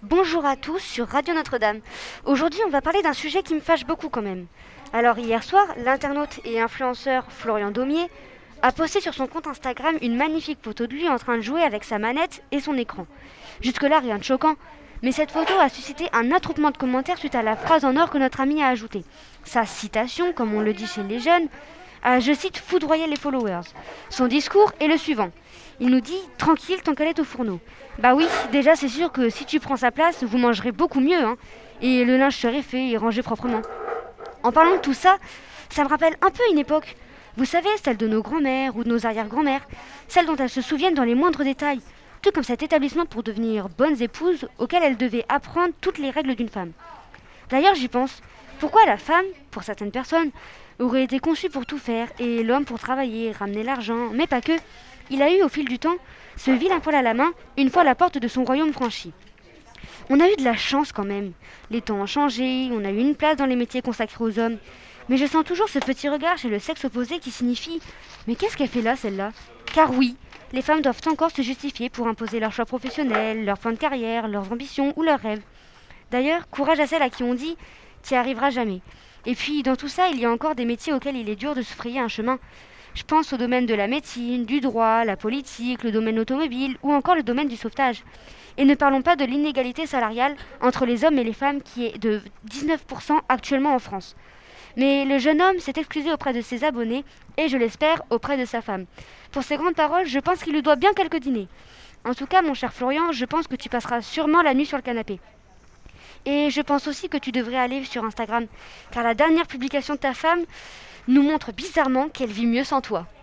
Bonjour à tous sur Radio Notre-Dame. Aujourd'hui, on va parler d'un sujet qui me fâche beaucoup quand même. Alors hier soir, l'internaute et influenceur Florian Daumier a posté sur son compte Instagram une magnifique photo de lui en train de jouer avec sa manette et son écran. Jusque-là, rien de choquant, mais cette photo a suscité un attroupement de commentaires suite à la phrase en or que notre ami a ajoutée. Sa citation, comme on le dit chez les jeunes, a, je cite, foudroyé les followers. Son discours est le suivant. Il nous dit « Tranquille tant qu'elle est au fourneau ». Bah oui, déjà c'est sûr que si tu prends sa place, vous mangerez beaucoup mieux, hein, et le linge serait fait et rangé proprement. En parlant de tout ça, ça me rappelle un peu une époque. Vous savez, celle de nos grands-mères ou de nos arrière-grand-mères, celle dont elles se souviennent dans les moindres détails, tout comme cet établissement pour devenir bonnes épouses auquel elles devaient apprendre toutes les règles d'une femme. D'ailleurs, j'y pense. Pourquoi la femme, pour certaines personnes, aurait été conçue pour tout faire et l'homme pour travailler, ramener l'argent, mais pas que. Il a eu au fil du temps ce vilain poil à la main une fois la porte de son royaume franchie. On a eu de la chance quand même. Les temps ont changé, on a eu une place dans les métiers consacrés aux hommes. Mais je sens toujours ce petit regard chez le sexe opposé qui signifie « Mais qu'est-ce qu'elle fait là, celle-là ?» Car oui, les femmes doivent encore se justifier pour imposer leurs choix professionnels, leurs plans de carrière, leurs ambitions ou leurs rêves. D'ailleurs, courage à celles à qui on dit « T'y arriveras jamais ». Et puis, dans tout ça, il y a encore des métiers auxquels il est dur de se frayer un chemin. Je pense au domaine de la médecine, du droit, la politique, le domaine automobile ou encore le domaine du sauvetage. Et ne parlons pas de l'inégalité salariale entre les hommes et les femmes qui est de 19% actuellement en France. Mais le jeune homme s'est excusé auprès de ses abonnés et, je l'espère, auprès de sa femme. Pour ces grandes paroles, je pense qu'il lui doit bien quelques dîners. En tout cas, mon cher Florian, je pense que tu passeras sûrement la nuit sur le canapé. Et je pense aussi que tu devrais aller sur Instagram, car la dernière publication de ta femme nous montre bizarrement qu'elle vit mieux sans toi.